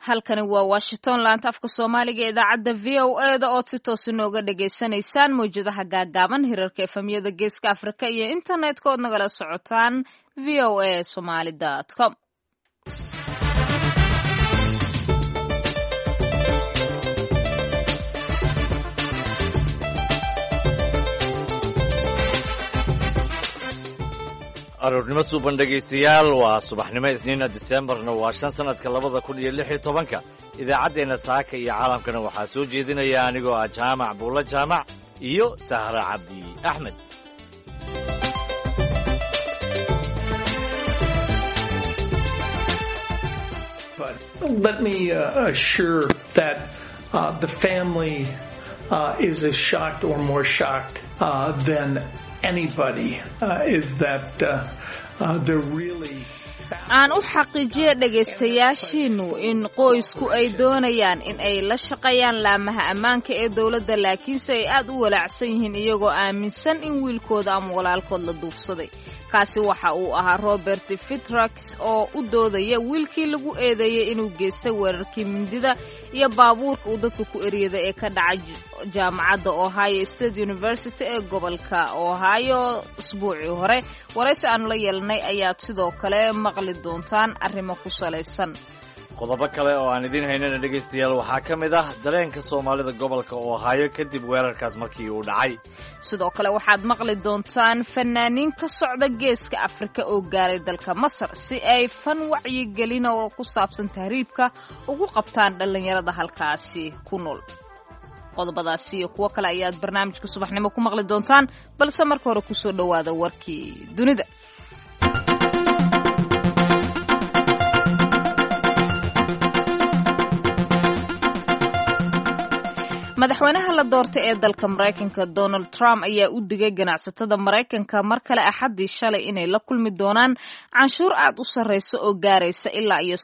halkani waa Washington laanta afka Soomaaliga ee idaacadda VOA da oo si toos inooga dhageysanaysaan mowjadaha gaagaaban hirarka efamyada Geeska Afrika iyo internetka oo nagala socotaan voasomali.com. aroornimo suuban dhegaystayaal waa subaxnimo isniina Decemberna waa 5 sanadka 2016 idaacadeena saaka iyo caalamkana waxaa soo jeedinaya anigoo ah Jaamac Buulla Jaamac iyo Sahra Cabdi Ahmed. Let me assure that the family is as shocked or more shocked than anybody is that they're really aan u xaqiijiyo dhagaystayaashiinu in qoysku ay doonayaan in ay la shaqeeyaan laamaha ammaanka ee dawladda laakiinse ay aad u walaacsan yihiin iyagoo aaminsan in wiilkooda ama walaalkood la duufsaday kaasi waxa uu ahaa Robert Fitrax oo u doodaya wiilkii lagu eedeeyay inuu geystay weerarkii mindida iyo baabuurka uu dadku ku eriyada ee ka dhacay jaamacadda Ohio State University ee gobolka Ohio usbuucii hore waraysi aanu la yeelanay ayaa sidoo kale maqli doontaan arrimo ku salaysan qodobo kale oo aan idin haynana dhagaystayaal waxaa ka mid ah dareenka Soomaalida gobolka Ohio kadib weerarkaas markii uu dhacay sidoo kale waxaad maqli doontaan fanaaniin ka socda Geeska Afrika oo gaaray dalka Masar si ay fan wacyigelin oo ku saabsan tahriibka ugu qabtaan dhalinyarada halkaasi ku nool qodobadaasi iyo kuwa kale ayaad barnaamijka subaxnimo ku maqli doontaan balse marka hore ku soo dhawaada warkii dunida madaxweynaha la doortay ee dalka Mareykanka Donald Trump ayaa u digay ganacsatada Mareykanka mar kale Axadii shalay inay la kulmi doonaan canshuur aad u sareysa oo gaaraysa ilaa iyo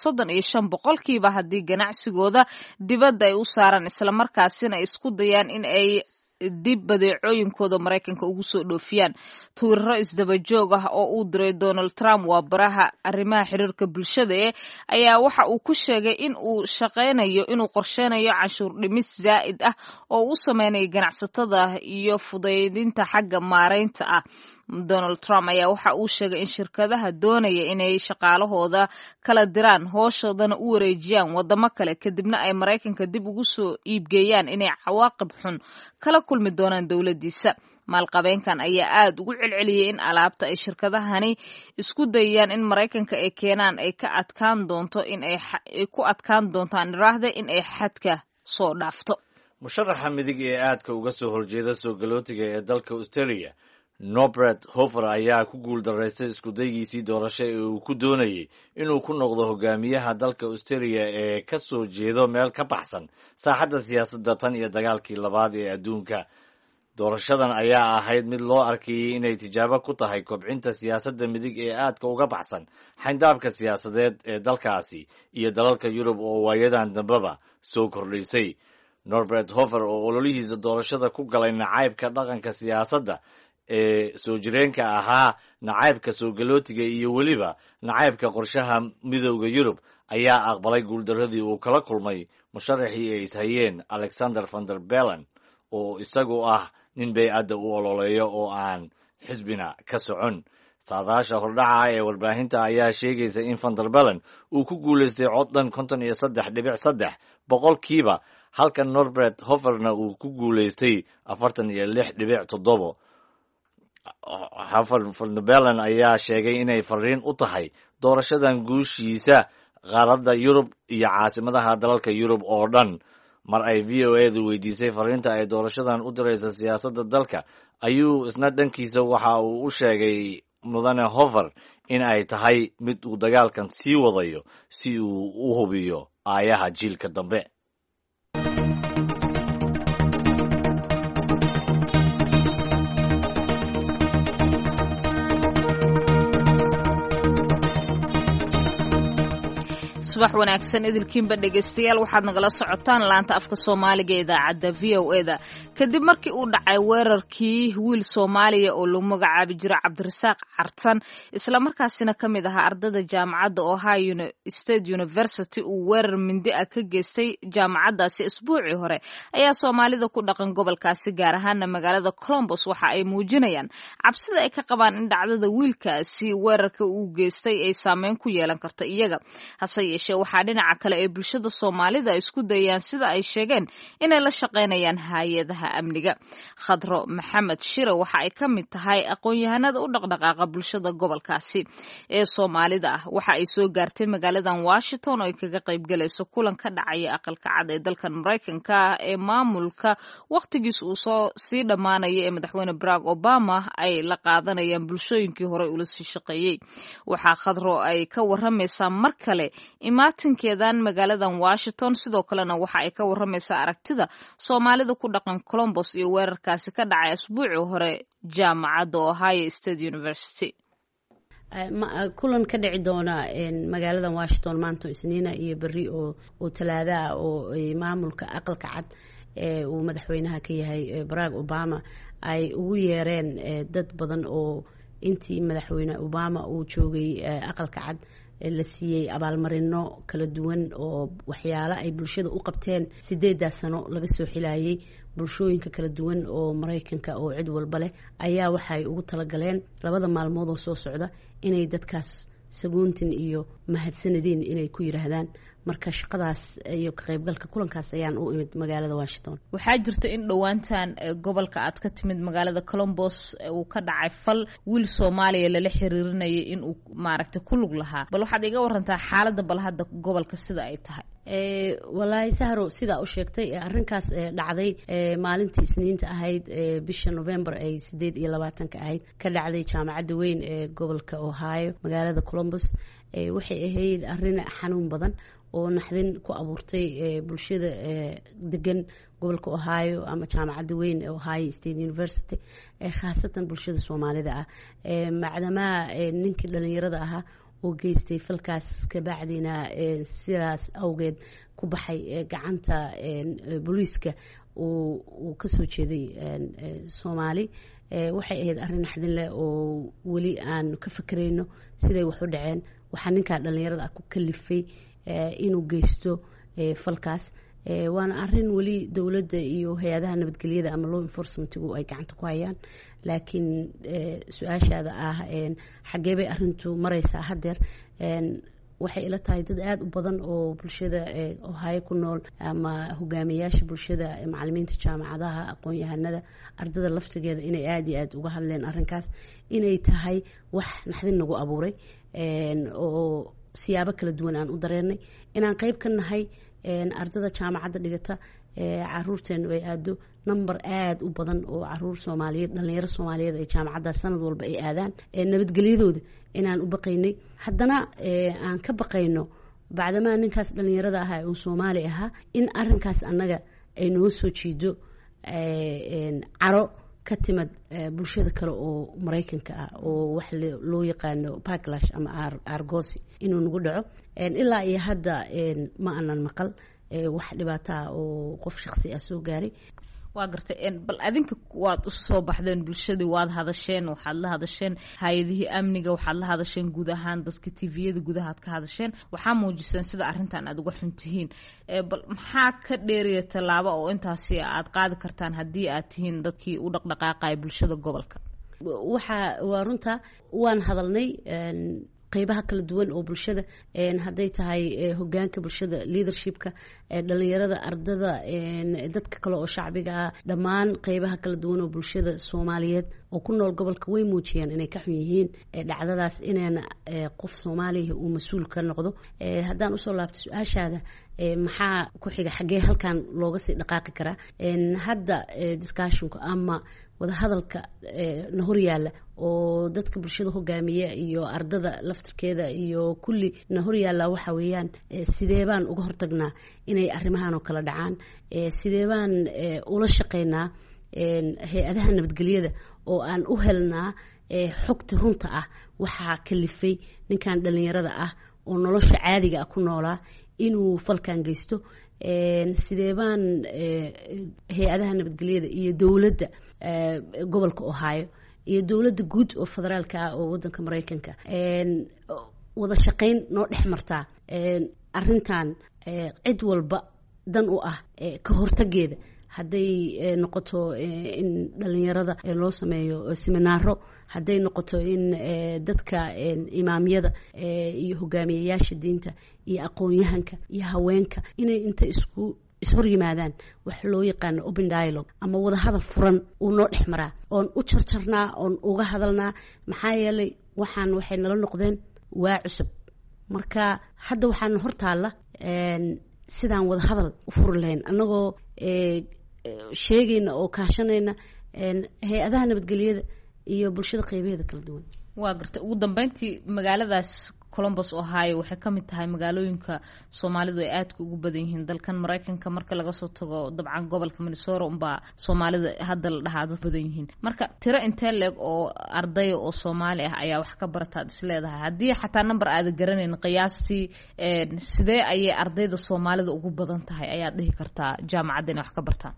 35% haddii ganacsigooda dibadda ay u saaran isla markaasina isku dayaan in ay dib badeecooyinkooda Mareykanka ugu soo dhoofiyaan Twitter isdaba joog ah oo uu diray Donald Trump waa baraha arrimaha xiriirka bulshada ayaa waxa uu ku sheegay in uu shaqeynayo inuu qorsheynayo canshuur dhimis zaa'id ah oo uu sameeyo ganacsatada iyo fudaydinta xagga maareynta ah Donald Trump ayaa waxa uu sheegay in shirkadaha doonaya inay shaqaalahooda kala diraan hooshooda u wareejiyaan wadamo kale kadibna ay Mareykanka dib ugu soo iibgeeyaan inay cawaaqib xun kala kulmi doonaan dawladiisa maalqabeenkan ayaa aad ugu celceliyay in alaabta ay shirkadahani isku dayayaan in Mareykanka ay keenaan ay ka adkaan doonto in ay ku adkaan doontaan raahda in ay xadka soo dhaafto musharaxa midig ee aadka uga soo horjeeda soo galootiga ee dalka Australia Norbert Hofer ayaa ku guuldareystay isku daygiisii doorasho ee uu ku doonayay inuu ku noqdo hogaamiyaha dalka Australia ee ka soo jeedo meel ka baxsan saaxadda siyaasadda tan iyo dagaalkii labaad ee adduunka doorashadan ayaa ahayd mid loo arkayay inay tijaabo ku tahay kobcinta siyaasadda midig ee aadka uga baxsan xayndaabka siyaasadeed ee dalkaasi iyo dalalka Yurub oo waayadan dambaba soo kordhisay Norbert Hofer oo ololihiisa doorashada ku galay nacaybka dhaqanka siyaasadda ee soo jireenka ahaa nacaybka soo galootiga iyo weliba nacaybka qorshaha midowga Yurub ayaa aqbalay guuldaradii uu kala kulmay musharaxii ay ishayeen Alexander van der Bellen oo isagu ah nin bay'adda u ololeeyo oo aan xisbina ka socon saadaasha hordhaca ee warbaahinta ayaa sheegaysa in van der Bellen uu ku guuleystay cod dhan 53.3 boqolkiiba halka Norbert Hoferna uu ku guuleystay 46.7 Van der Bellen ayaa sheegay inay fariin u tahay doorashadan guushiisa qaaradda Yurub iyo caasimadaha dalalka Yurub oo dhan mar ay VOA-du weydiisay fariinta ay doorashadan u diraysa siyaasadda dalka ayuu isna dhankiisa waxa uu u sheegay mudane Hofer in ay tahay mid uu dagaalkan sii wadayo si uu u hubiyo aayaha jiilka dambe subax wanaagsan idilkiinba dhegaystayaal waxaad nagala socotaan laanta afka soomaaliga ee idaacadda v o eda kadib markii uu dhacay weerarkii wiil soomaaliya oo lagu magacaabi jiro cabdirasaaq cartan islamarkaasina ka mid ahaa ardada jaamacadda ohio state university uu weerar mindi ah ka geystay jaamacaddaasi isbuucii hore ayaa soomaalida ku dhaqan gobolkaasi gaar ahaana magaalada colombos waxa ay muujinayaan cabsida ay ka qabaan in dhacdada wiilkaasi weerarka uu geystay ay saameyn ku yeelan karto iyaga hase yeeshee waxaa dhinaca kale ee bulshada soomaalida isku dayaan sida ay sheegeen inay la shaqaynayaan hay-adaha amniga khadro maxamed shire waxa ay ka mid tahay aqoon-yahanada u dhaqdhaqaaqa bulshada gobolkaasi ee soomaalida ah waxa ay soo gaartay magaaladan washington oo ay kaga qaybgalayso kulan ka dhacaya aqalka cad ee dalkan maraykanka ee maamulka wakhtigiis uu sii dhammaanaya ee madaxweyne barack obama ay la qaadanayaan bulshooyinkii hore ula sii shaqeeyey waxaa khadro ay ka waramaysaa mar kale imaatinkeedan magaaladan washington sidoo kalena waxa ay ka waramaysaa aragtida soomaalida ku dhaqan colombos iyo weerarkaasi ka dhacay asbuucii hore jaamacadda ohio state university kulan ka dhici doona magaalada washington maanta isniina iyo beri oo talaada ah oo maamulka aqalka cad uu madaxweynaha ka yahay barack obama ay ugu yeereen dad badan oo intii madaxweyne obama uu joogay aqalka cad la siiyey abaalmarino kala duwan oo waxyaalo ay bulshada u qabteen 8 sano laga soo xilayay bulshooyinka kala duwan oo maraykanka oo cid walba leh ayaa waxay ugu talagaleen 2 maalmood oo soo socda inay dadkaas sagoontin iyo mahadsanadiin inay ku yiraahdaan marka shaqadaas iyo ka qaybgalka kulankaas ayaan u imid magaalada Washington waxaa jirta in dhawaantan gobolka aad ka timid magaalada Columbus uu ka dhacay fal wiil Soomaaliya la xiriirinayay in uu maaragtay ku lug lahaa bal waxaad iga warantaa xaaladda bal hadda gobolka sida ay tahay walahi sahro sida u sheegtay arrinkaas dhacday maalintii isniinta ahayd bisha November ay 28 ka ahayd ka dhacday jaamacadda weyn ee gobolka Ohio magaalada Columbus waxay ahayd arrin xanuun badan oo naxdin ku abuurtay bulshada degan gobolka Ohio ama jaamacadda weyn ee Ohio State University khaasatan bulshada Soomaalida ah macdama ninkii dhalinyarada ahaa oo geystay falkaas ka bacdina sidaas awgeed ku baxay gacanta booliiska oo ka soo jeeday Soomaali waxay ahayd arrin naxdin leh oo wali aan ka fakareyno siday wax u dhaceen waxa ninka dhalinyarada ku kalifay inuu geysto falkaas waana arrin wali dawladda iyo hay'adaha nabadgelyada ama law enforcement-ku ay gacanta ku hayaan laakiin su'aashaada ah xagee bay arrintu maraysaa hadeer waxay ila tahay dad aad u badan oo bulshada Ohio ku nool ama hogaamiyaasha bulshada macallimiinta jaamacadaha aqoon-yahanada ardada laftigeeda inay aad iyo aad uga hadleen arrinkaas inay tahay wax naxdin nagu abuuray oo siyaabo kala duwan aan u dareernay inaan qayb ka nahay ardada jaamacadda dhigata caruurteenu ay aado number aad u badan oo caruur Soomaaliyeed dhalinyaro Soomaaliyeed ay jaamacadda sanad walba ay aadaan nabadgelyadooda inaan u baqaynay haddana aan ka baqayno bacdama ninkaas dhalinyarada ah oo Soomaali ahaa in arrinkaas annaga ay noo soo jiido caro ka timid bulshada kale oo Mareykanka ah oo wax loo yaqaano backlash ama argosy inuu nagu dhaco ilaa iyo hadda ma aanan maqal wax dhibaato ah oo qof shakhsi ah soo gaaray waa gartay bal adinka waad u soo baxdeen bulshadii waad hadasheen waxaad la hadasheen hay'adihii amniga waxaad la hadasheen guud ahaan dadka TV-yada gudaha aad ka hadasheen waxaa muujiseen sida arrintan aad uga xuntihiin bal maxaa ka dheeriya tallaabo oo intaasi aad qaadi kartaan haddii aad tihiin dadkii u dhaqdhaqaaqay bulshada gobolka waa runta waan hadalnay qaybaha kala duwan oo bulshada haday tahay hogaanka bulshada leadershipka dhalinyarada ardada dadka kale oo shacbiga dhammaan qaybaha kala duwan oo bulshada Soomaaliyeed oo ku nool gobolka way muujiyeen inay ka xun yihiin dhacdadaas inaan qof Soomaaliya uu mas'uul ka noqdo hadaan u soo laabto su'aashaada maxaa ku xiga xagee halkan looga sii dhaqaaqi karaa hadda discussionka ama wada hadalka na hor yaala oo dadka bulshada hogaamiya iyo ardada laftirkeeda iyo kulli na hor yaala waxa weeyaan sidee baan uga hortagnaa inay arrimahan oo kala dhacaan sidee baan ula shaqeynaa hay'adaha nabadgelyada oo aan u helnaa xogta runta ah waxaa kalifay ninkan dhalinyarada ah oo nolosha caadiga ah ku noolaa inuu falkan geysto sidee baan hay-adaha nabadgelyada iyo dowladda gobolka Ohio iyo dowladda guud oo federaalka ah oo wadanka Mareykanka wada shaqayn noo dhex martaa arrintan cid walba dan u ah ka hortageeda hadday noqoto in dhalinyarada loo sameeyo seminaaro hadday noqoto in dadka imaamyada iyo hogaamiyayaasha diinta iyo aqoon-yahanka iyo haweenka inay inta ishor yimaadaan wax loo yaqaano open dialogue ama wada hadal furan uu noo dhex maraa oon u jarjarnaa oon uga hadalnaa maxaa yeelay waxay nala noqdeen waa cusub marka hadda waxaan hortaalla sidaan wada hadal u furi lahayn annagoo sheegayna oo kaashanayna hay-adaha nabadgelyada iyo bulshada qaybaheeda kala duwan. waa gartay ugu dambeyntii magaaladaas Columbus Ohio waxay ka mid tahay magaalooyinka Soomaalidu ay aad ugu badan yihiin dalkan Mareykanka marka laga soo tago dabcan gobolka Minnesota unbaa Soomaalida hadda la dhahaa dad badan yihiin marka tiro intee leeg oo arday oo Soomaali ah ayaa wax ka barata isleedahay haddii xataa number aad garanayn qiyaastii sidee ayay ardayda Soomaalida ugu badan tahay ayaad dhihi kartaa jaamacadda inay wax ka bartaan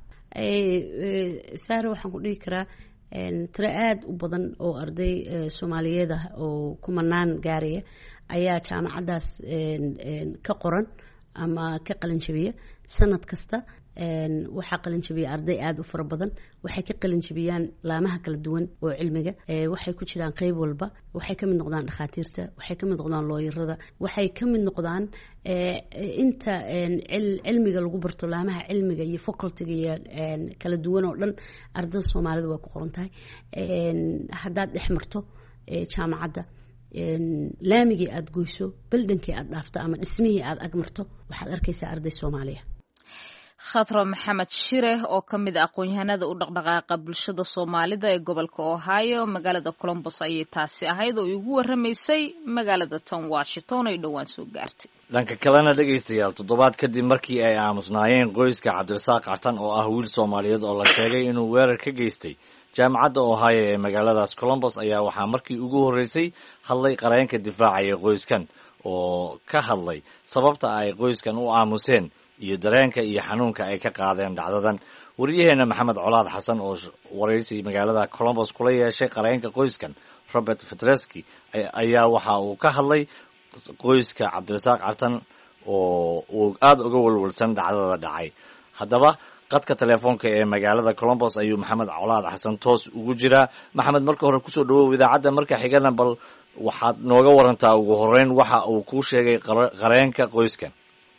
saaro waxaan ku dhihi karaa tiro aad u badan oo arday Soomaaliyeed ah oo kumanaan gaaraya ayaa jaamacadaas ka qoran ama ka qalin jabiya sanad kasta waxaa qalin jabiya arday aad u fara badan waxay ka qalin jabiyaan laamaha kala duwan oo cilmiga waxay ku jiraan qayb walba waxay ka mid noqdaan dhakhaatiirta waxay ka mid noqdaan looyarada waxay ka mid noqdaan inta cilmiga lagu barto laamaha cilmiga iyo facultyga iyo kala duwan oo dhan ardayda Soomaalida waa ku qoran tahay haddaad dhex marto jaamacadda laamigii aad goyso buildingkii aad dhaafto ama dhismihii aad ag marto waxaad arkaysaa arday Soomaaliya Khadra Maxamed Shire oo ka mid ah aqoon-yahanada u dhaqdhaqaaqa bulshada Soomaalida ee gobolka Ohio magaalada Columbus ayay taasi ahayd oo ugu waramaysay magaalada tan Washington ay dhawaan soo gaartay. dhanka kalena dhegaystayaal toddobaad kadib markii ay aamusnaayeen qoyska Cabdirasaaq Cartan oo ah wiil Soomaaliyeed oo la sheegay inuu weerar ka geystay jaamacadda Ohio ee magaaladaas Columbus ayaa waxaa markii ugu horeysay hadlay qareenka difaacaya qoyskan oo ka hadlay sababta ay qoyskan u aamuseen iyo dareenka iyo xanuunka ay ka qaadeen dhacdadan wariyaheena Maxamed Colaad Xasan oo wareysi magaalada Columbus kula yeeshay qareenka qoyskan Robert Fetreski ayaa waxa uu ka hadlay qoyska Cabdirasaaq Cartan oo uu aad uga walwalsan dhacdada dhacay haddaba qadka telefoonka ee magaalada Columbus ayuu Maxamed Colaad Xasan toos ugu jiraa Maxamed marka hore ku soo dhawow idaacadda marka xigana bal waxaad nooga warantaa ugu horeyn waxa uu ku sheegay qareenka qoyskan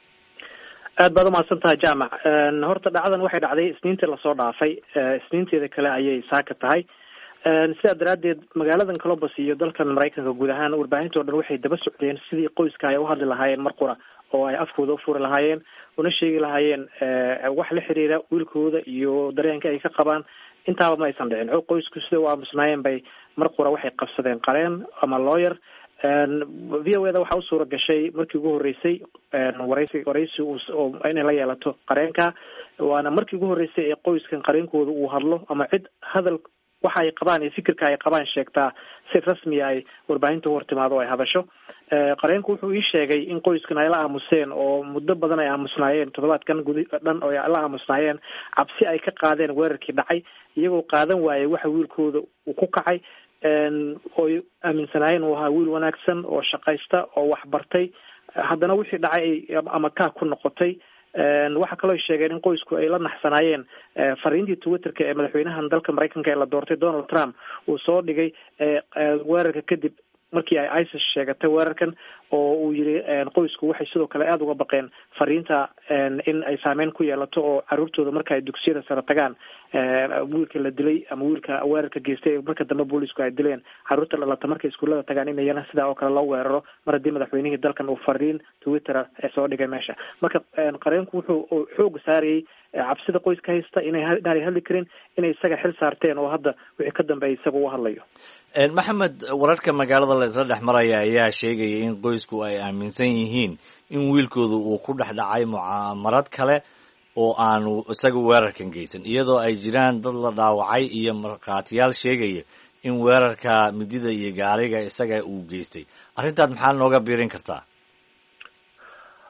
aad baad u mahadsantahay jaamac horta dhacdadan waxay dhacday isniintii lasoo dhaafay isniinteeda kale ayay saaka tahay sidaa daraaddeed magaaladan Columbus iyo dalkan Mareykanka guud ahaan warbaahinta oo dhan waxay daba socdeen sidii qoyska ay u hadli lahaayeen mar qura oo ay afkooda u furi lahaayeen una sheegi lahaayeen wax la xiriira wiilkooda iyo dareenka ay ka qabaan intaaba ma aysan dhicin qoysku sida u aamusnaayeen bay mar qura waxay qabsadeen qareen ama lawyer VOA-da waxaa u suura gashay markii ugu horeysay wareysi oo inay la yeelato qareenka waana markii ugu horeysay ee qoyskan qareenkooda uu hadlo ama cid hadal waxa ay qabaan iyo fikirka ay qabaan sheegtaa si rasmi ay warbaahinta hor timaado oo ay hadasho qareenku wuxuu ii sheegay in qoyskan ay la aamuseen oo muddo badan ay aamusnaayeen toddobaadkan dhan oo ay la aamusnaayeen cabsi ay ka qaadeen weerarkii dhacay iyagoo qaadan waayay waxa wiilkooda uu ku kacay oy aaminsanaayeen uu ahaa wiil wanaagsan oo shaqaysta oo wax bartay haddana wixii dhacay ama kaa ku noqotay waxaa kaloo sheegeen in qoysku ay la naxsanaayeen fariintii Twitterka ee madaxweynahan dalka Mareykanka ee la doortay Donald Trump uu soo dhigay weerarka kadib markii ay ISIS sheegatay weerarkan oo uu yiri qoysku waxay sidoo kale aad uga baqeen fariinta in ay saameyn ku yeelato oo caruurtooda marka ay dugsiyada sare tagaan wiilka la dilay ama wiilka weerarka geystay marka dambe boolisku ay dileen caruurta dhalata markay iskuulada tagaan in iyana sidaa oo kale loo weeraro mar haddii madaxweynihii dalkan uu fariin Twitter soo dhigay meesha marka qareenku wuxuu xoog saarayay cabsida qoyska haysta inay hadli karin inay isaga xil saarteen oo hadda wixii ka dambeeyay isaga u hadlayo Maxamed wararka magaalada la isla dhex maraya ayaa sheegaya in qoysku ay aaminsan yihiin in wiilkoodu uu ku dhex dhacay mucaamarad kale oo aanu isaga weerarkan geysan iyadoo ay jiraan dad la dhaawacay iyo markhaatiyaal sheegaya in weerarka midida iyo gaariga isaga uu geystay arrintaas maxaa nooga biirin kartaa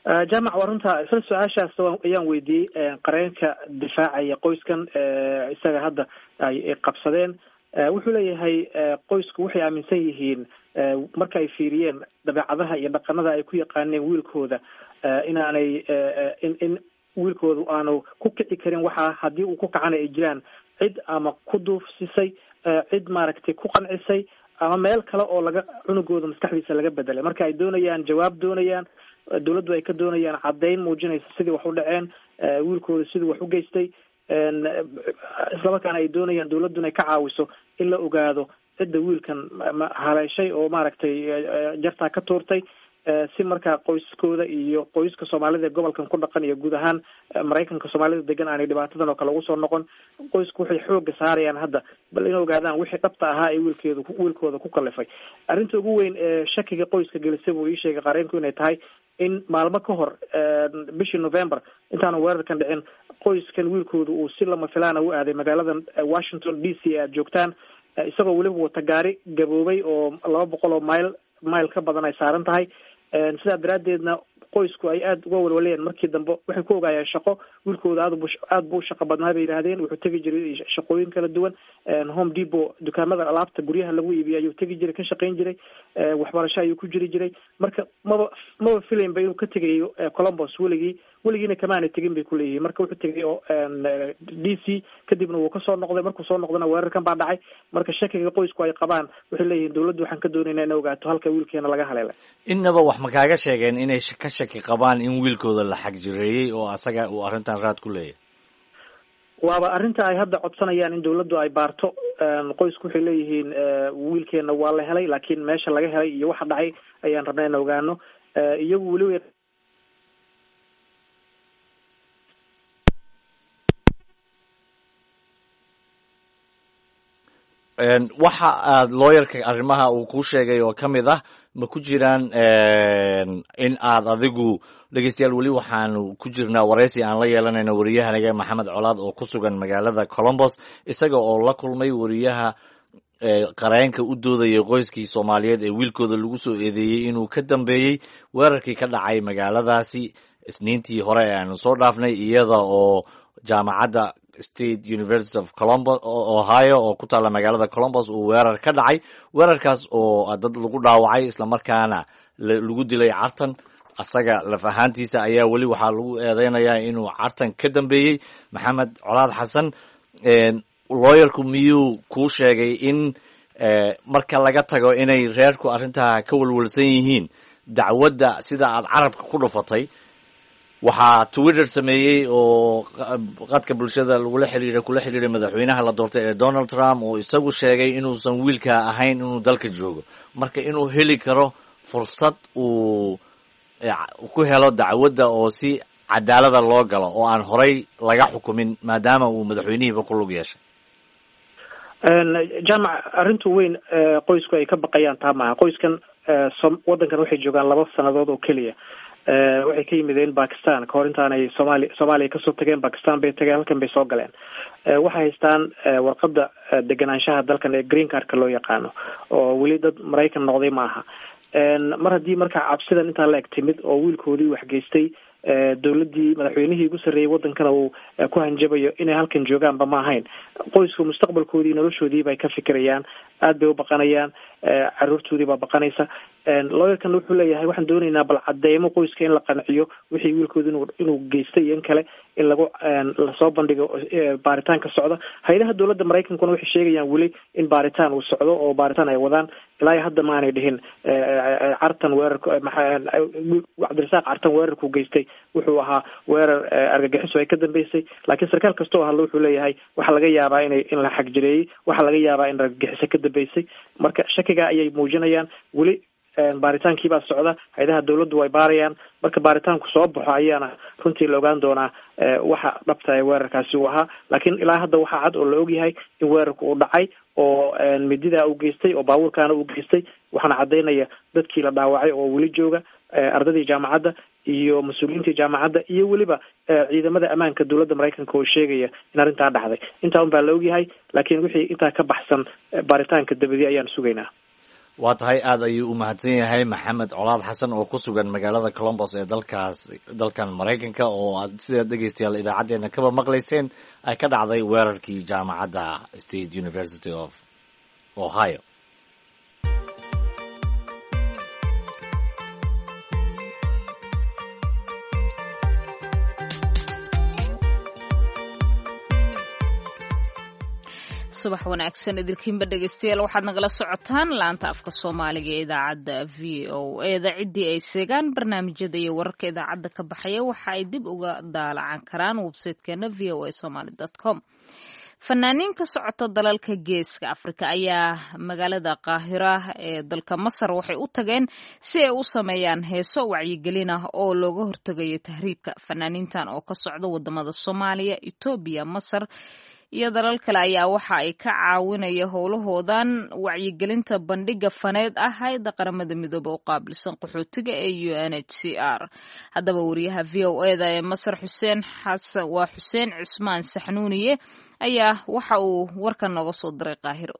jaamac waa runta isla su-aashaas ayaan weydiiyey qareenka difaacaya qoyskan isaga hadda ay qabsadeen wuxuu leeyahay qoysku waxay aaminsan yihiin marka ay fiiriyeen dabeecadaha iyo dhaqanada ay ku yaqaaneen wiilkooda inaanay in wiilkoodu aanu ku kici karin waxa haddii uu ku kacana ay jiraan cid ama ku duufsisay cid maaragtay ku qancisay ama meel kale oo laga cunugooda maskaxdiisa laga bedelay marka ay doonayaan jawaab doonayaan dawladdu ay ka doonayaan caddayn muujinaysa sidii wax u dhaceen wiilkooda sidii wax u geystay islamarkaana ay doonayaan dawladdu inay ka caawiso in la ogaado cidda wiilkan haleeshay oo maaragtay jartaa ka tuurtay si markaa qoyskooda iyo qoyska soomaalida ee gobolkan ku dhaqan iyo guud ahaan maraykanka soomaalida degan aanay dhibaatadan oo kale ugu soo noqon qoysku waxay xooga saarayaan hadda bal inay ogaadaan wixii dhabta ahaa ee wiilkooda ku kalifay arrinta ugu weyn ee shakiga qoyska gelisay buu ii sheegay qareenku inay tahay in maalmo ka hor bishii November intaanu weerarkan dhicin qoyskan wiilkooda uu si lama filaana u aaday magaaladan Washington DC aad joogtaan isagoo weliba wata gaari gaboobay oo 200 oo mayl ka badan ay saaran tahay sidaa daraadeedna qoysku ay aada uga walwalayeen markii dambe waxay ku ogaayeen shaqo wiilkooda aad buu shaqo badnaa bay yidhaahdeen wuxuu tegi jiray shaqooyin kala duwan Home Depot dukaamada alaabta guryaha lagu iibiyo ayuu tegi jiray ka shaqayn jiray waxbarasho ayuu ku jiri jiray marka maba filayn ba inuu ka tegayo Columbus weligiina kamaana tegin bay kuleeyihiin marka wuxuu tegay oo DC kadibna wuu kasoo noqday markuu soo noqdana weerarkan baa dhacay marka shakiga qoysku ay qabaan waxay leeyihiin dawladdu waxaan ka doonaynaa in ogaato halka wiilkeena laga haleelay innaba wax ma kaaga sheegeen inay ka shaki qabaan in wiilkooda la xagjireeyey oo asaga uu arrintan raad ku leeyahay waaba arrinta ay hadda codsanayaan in dawladdu ay baarto qoysku waxay leeyihiin wiilkeena waa la helay laakiin meesha laga helay iyo waxa dhacay ayaan rabnaa in ogaano iyagu weliba waxa aad looyarka arrimaha uu ku sheegay oo ka mid ah ma ku jiraan in aad adigu dhegeystayaal weli waxaanu ku jirnaa waraysi aan la yeelanayno wariyahanaga maxamed colaad oo ku sugan magaalada Columbus isaga oo la kulmay wariyaha qareenka u doodayay qoyskii Soomaaliyeed ee wiilkooda lagu soo eedeeyay inuu ka dambeeyay weerarkii ka dhacay magaaladaasi isniintii hore ee aanu soo dhaafnay iyada oo jaamacadda State University of Columbus Ohio oo ku taala magaalada Columbus uu weerar ka dhacay weerarkaas oo dad lagu dhaawacay isla markaana lagu dilay cartan asaga laf ahaantiisa ayaa weli waxaa lagu eedeynayaa inuu cartan ka dambeeyey maxamed colaad xasan lawyerku miyuu kuu sheegay in marka laga tago inay reerku arrintaa ka walwalsan yihiin dacwadda sida aad carabka ku dhufatay waxaa Twitter sameeyey oo qadka bulshada kula xiriiray madaxweynaha la doortay ee Donald Trump oo isagu sheegay inuusan wiilka ahayn inuu dalka joogo marka inuu heli karo fursad uu ku helo dacwadda oo si cadaalada loo galo oo aan horay laga xukumin maadaama uu madaxweynihiiba ku lug yeeshay jaamac arrintu weyn qoysku ay ka baqayaan taa maaha qoyskan wadankan waxay joogaan 2 sanadood oo keliya waxay ka yimideen Pakistan ka hor intaanay Soomaaliya kasoo tageen Pakistan bay tageen halkan bay soo galeen waxay haystaan warqadda deganaanshaha dalkan ee green cardka loo yaqaano oo weli dad Maraykan noqday maaha mar haddii markaa cabsidan intaa la eg timid oo wiilkoodii wax geystay dawladdii madaxweynihii ugu sarreeyay wadankana uu ku hanjabayo inay halkan joogaanba ma ahayn qoysku mustaqbalkoodii noloshoodii bay ka fikirayaan aad bay u baqanayaan caruurtoodii baa baqanaysa lawyerkan wuxuu leeyahay waxaan doonaynaa bal cadeymo qoyska in la qanciyo wixii wiilkooda inuu geystay iyo in kale in lagu lasoo bandhigo baaritaanka socda hay'adaha dawladda Maraykankuna waxay sheegayaan weli in baaritaan uu socdo oo baaritaan ay wadaan ilaa hadda ma aanay dhihin cartan weerarka Cabdirasaaq cartan weerarku geystay wuxuu ahaa weerar argagixiso ay ka dambeysay laakiin sarkaal kasta oo hadlo wuxuu leeyahay waxa laga yaabaa in la xagjireeyay waxa laga yaabaa in argagixiso ka dambeysay marka shakiga ayay muujinayaan weli baaritaankii baa socda hay'adaha dawladdu way baarayaan marka baaritaanku soo baxo ayaana runtii la ogaan doonaa waxa dhabta ee weerarkaasi uu ahaa laakiin ilaa hadda waxaa cad oo la ogyahay in weerarku uu dhacay oo midida uu geystay oo baabuurkaana uu geystay waxaana cadaynaya dadkii la dhaawacay oo weli jooga ardadii jaamacadda iyo mas-uuliyiintii jaamacadda iyo weliba ciidamada ammaanka dawladda Maraykanka oo sheegaya in arrintaa dhacday intaa un baa la ogyahay laakiin wixii intaa ka baxsan baaritaanka dabadii ayaan sugaynaa waa tahay aad ayuu u mahadsan yahay maxamed colaad xasan oo ku sugan magaalada colombos ee dalkan maraykanka oo aad sidaad dhegeystayaal idaacaddeenna kaba maqlayseen ay ka dhacday weerarkii jaamacadda State University of Ohio. subax wanaagsan idilkiinba dhegeystayaal waxaad nagala socotaan laanta afka soomaaliga ee idaacadda v o eda ciddii ay seegaan barnaamijyada iyo wararka idaacadda ka baxaya waxa ay dib uga daalacan karaan websitekeena voasomali.com. fanaaniin ka socota dalalka geeska afrika ayaa magaalada qaahira ee dalka masar waxay u tageen si ay u sameeyaan heeso wacyigelin ah oo looga hortegayo tahriibka. fanaaniintan oo ka socda wadamada soomaaliya, etoobiya, masar iyo dalal kale ayaa waxa ay ka caawinaya howlahoodan wacyigelinta bandhiga faneed ah hay'adda qaramada midoobe u qaabilsan qaxootiga ee UNHCR. haddaba wariyaha v o eda ee masar xuseen cismaan saxnuuniye ayaa waxa uu warkan nooga soo diray qaahiro.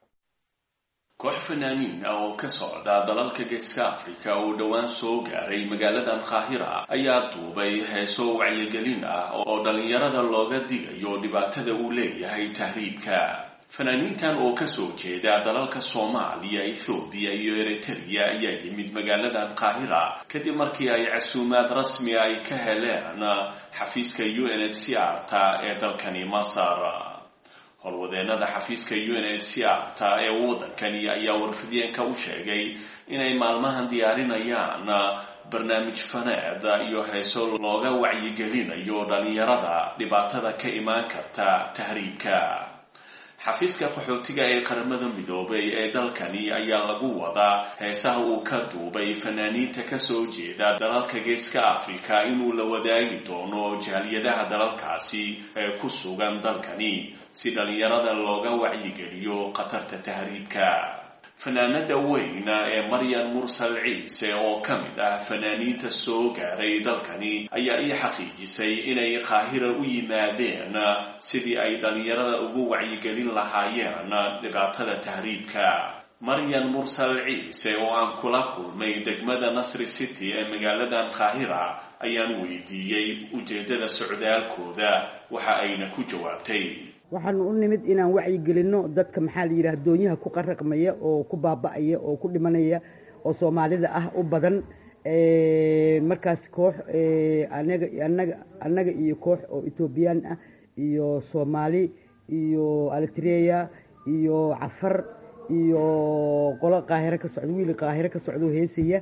koox fanaaniin ah oo ka socda dalalka geeska afrika oo dhowaan soo gaaray magaaladan qaahira ayaa duubay heeso wacyigelin ah oo dhalinyarada looga digayo dhibaatada uu leeyahay tahriibka. fanaaniintan oo kasoo jeeda dalalka Soomaaliya, Ethiopia iyo Eritrea ayaa yimid magaaladan qaahira kadib markii ay casuumaad rasmi ay ka heleen xafiiska UNHCR-ta ee dalkani Masar. howlwadeenada xafiiska UNHCR-ta ee wadankani ayaa warfideenka u sheegay inay maalmahan diyaarinayaan barnaamij faneed iyo heeso looga wacyigelinayo dhalinyarada dhibaatada ka imaan karta tahriibka. xafiiska qaxootiga ee qaramada midoobay ee dalkani ayaa lagu wadaa heesaha uu ka duubay fanaaniinta kasoo jeeda dalalka geeska afrika inuu la wadaagi doono jaaliyadaha dalalkaasi ee ku sugan dalkani si dhalinyarada looga wacyigeliyo khatarta tahriibka. fanaanada weyna ee Maryan Mursal Ciise oo ka mid ah fanaaniinta soo gaaray dalkani ayaa ii xaqiijisay inay qaahira u yimaadeen sidii ay dhalinyarada ugu wacyigelin lahaayeen dhibaatada tahriibka. Maryan Mursal Ciise oo aan kula kulmay degmada Nasri City ee magaaladan qaahira ayaan weydiiyey ujeedada socdaalkooda waxa ayna ku jawaabtay waxaan u nimid inaan wacyigelino dadka maxaa la yiraahdaa doonyaha ku qarraqmaya oo ku baaba'aya oo ku dhimanaya oo Soomaalida ah u badan markaas koox anaga iyo koox oo Ethiopian ah iyo Soomaali iyo Eritrea iyo Afar iyo qolo qaahira ka socdo wiil qaahira ka socdo heesaya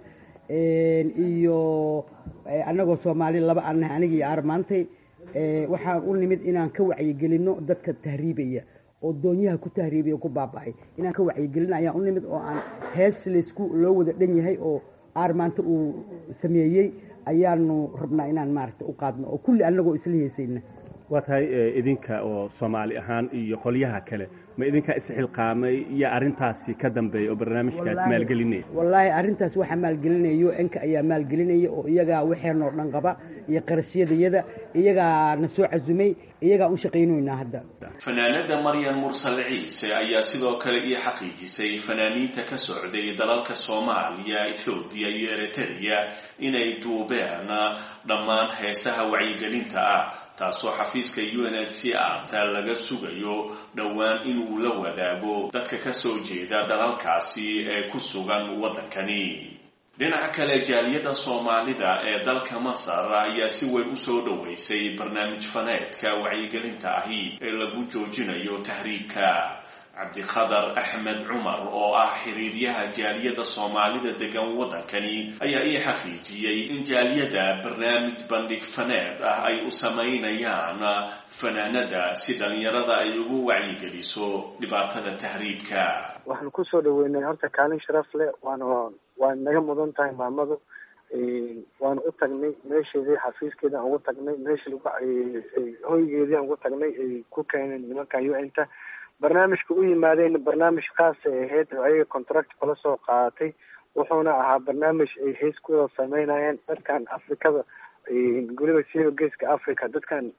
iyo anagoo Soomaali laba aniga iyo Armaantay waxaan u nimid inaan ka wacyigelino dadka tahriibaya oo doonyaha ku tahriibaya ku baaba'ay inaan ka wacyigelino ayaan u nimid oo aan hees leesku loo wada dhan yahay oo Armaanta uu sameeyay ayaanu rabnaa inaan maaragtay u qaadno oo kulli anagoo isla heesayna. waa tahay idinka oo Soomaali ahaan iyo qolyaha kale ma idinka isxilqaamay iyo arintaasi ka dambeeyay oo barnaamijkaas maalgelinay? wallahi arintaas waxa maalgelinayo inka ayaa maalgelinaya oo iyaga waxeenoo dhan qaba iyo qarashiyada iyaga na soo cazumay iyaga u shaqeynayna hadda. fanaanada Maryan Mursal Ciise ayaa sidoo kale ii xaqiijisay fanaaniinta ka socday dalalka Soomaaliya, Ethiopia iyo Eritrea inay duubeen dhammaan heesaha wacyigelinta ah taasoo xafiiska UNHCR-ta laga sugayo dhowaan inuu la wadaago dadka ka soo jeeda dalalkaasi ee ku sugan wadankani. dhinaca kale jaaliyada Soomaalida ee dalka Masar ayaa si weyn u soo dhaweysay barnaamij faneedka wacyigelinta ahi ee lagu joojinayo tahriibka. Cabdiqadar Axmed Cumar oo ah xiriiryaha jaaliyada Soomaalida degan wadankani ayaa ii xaqiijiyay in jaaliyada barnaamij bandhig faneed ah ay u sameynayaan fanaanada si dhalinyarada ay ugu wacyigeliso dhibaatada tahriibka. waxaan ku soo dhaweynay horta kaalin sharaf leh waan naga mudan tahay maamadu waan u tagnay meesheedii xafiiskeeda aan ugu tagnay meeshii hoygeedii aan ugu tagnay ay ku keeneen nimanka UN-ta barnaamijka u yimaadeen barnaamij khaas ah ahayd oo ay contract kala soo qaadatay wuxuuna ahaa barnaamij ay hees ku sameynayeen dadkan Afrikada guriga siiba geeska Afrika dadkan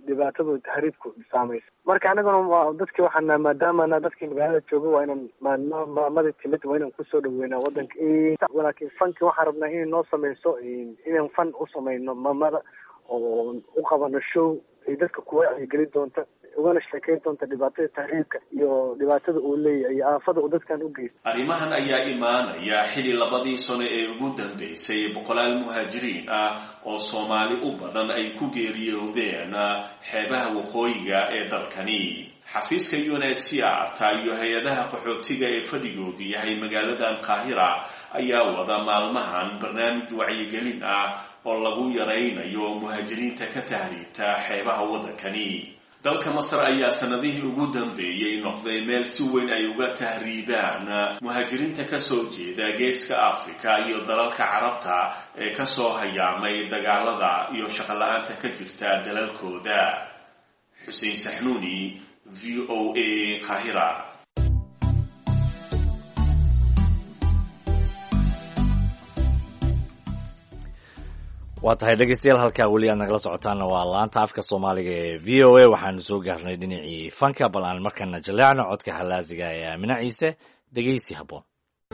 dhibaatadu tahriibku saamaysa. Marka anaguna dadkii waxaana maadaamana dadkii magaalada jooga waa inaan maamada timid waa inaan kusoo dhaweynaa wadanka. Laakiin fanki waxaan rabnaa inay noo sameyso inaan fan u sameyno maamada oo u qabano show ay dadka ku wacyi doonta ugana sheekeyn doonta dhibaatada tahriibka iyo dhibaatada uu leeyahay iyo aafada uu dadkan u geysto. Arrimahan ayaa imaanaya xili labadii sano ee ugu dambeysay boqolaal muhaajiriin ah oo Soomaali u badan ay ku geeriyoodeen xeebaha waqooyiga ee dalkani. Xafiiska UNHCR iyo hay-adaha qaxootiga ee fadhigoodu yahay magaaladan Qaahira ayaa wada maalmahan barnaamij wacyigelin ah oo lagu yareynayo muhaajiriinta ka tahriibta xeebaha wadankani. dalka Masar ayaa sanadihii ugu dambeeyay noqday meel si weyn ay uga tahriibaan muhaajiriinta ka soo jeeda geeska Afrika iyo dalalka Carabta ee ka soo hayaamay dagaalada iyo shaqo la'aanta ka jirta dalalkooda. Xuseen Saxnuuni, VOA Qaahira. waa tahay dhegeystayaal halkaa weli aad nagala socotaana waa laanta afka Soomaaliga ee VOA. waxaanu soo gaarnay dhinacii fanka, bal aan markana jaleecno codka halaasiga ee Aamina Ciise. dhegeysi habboon.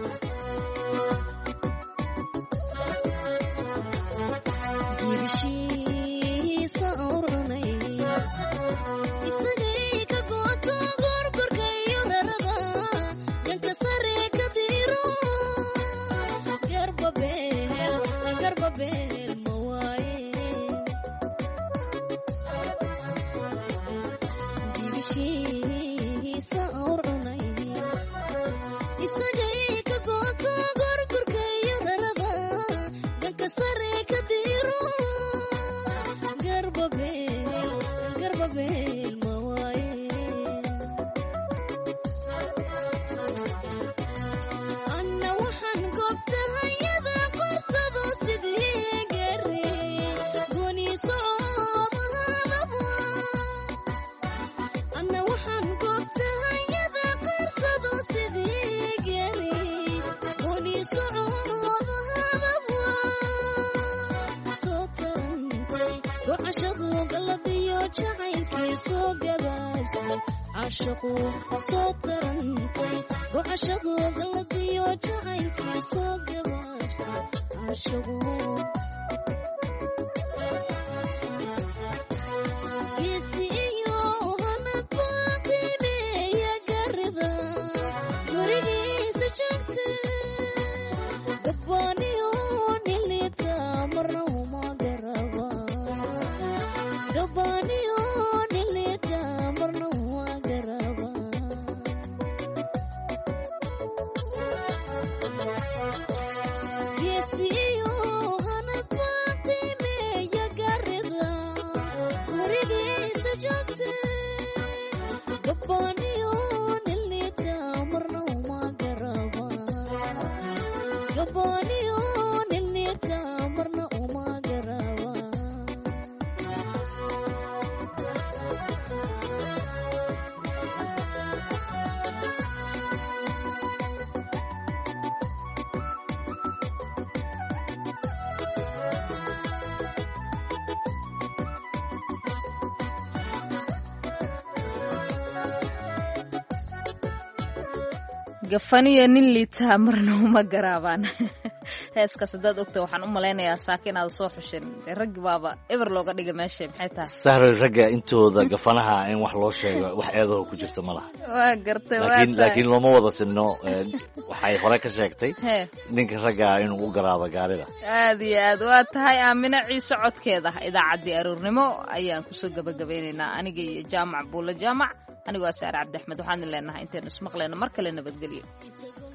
gafaniya nin liitaa marna uma garaabaan. heeskaas hadaad ogta waxaan u malaynayaa saakin aad soo xushin raggi baaba eber looga dhiga meesha maxay tahay sahro ragga intooda gafanaha in wax loo sheego wax eedaho ku jirta malaha. waa gartay laakiin looma wada sinno. waxay hore ka sheegtay ninka ragga inuu u garaabo gaarida. aad iyo aad waa tahay Aamina Ciise codkeeda idaacaddii aroornimo ayaan kusoo gabagabeynaynaa aniga iyo Jaamac Buulla Jaamac. anigoo Saar Cabdi Axmed waxaan leenahay intaanu ismaqleyno mar kale nabadgelyo.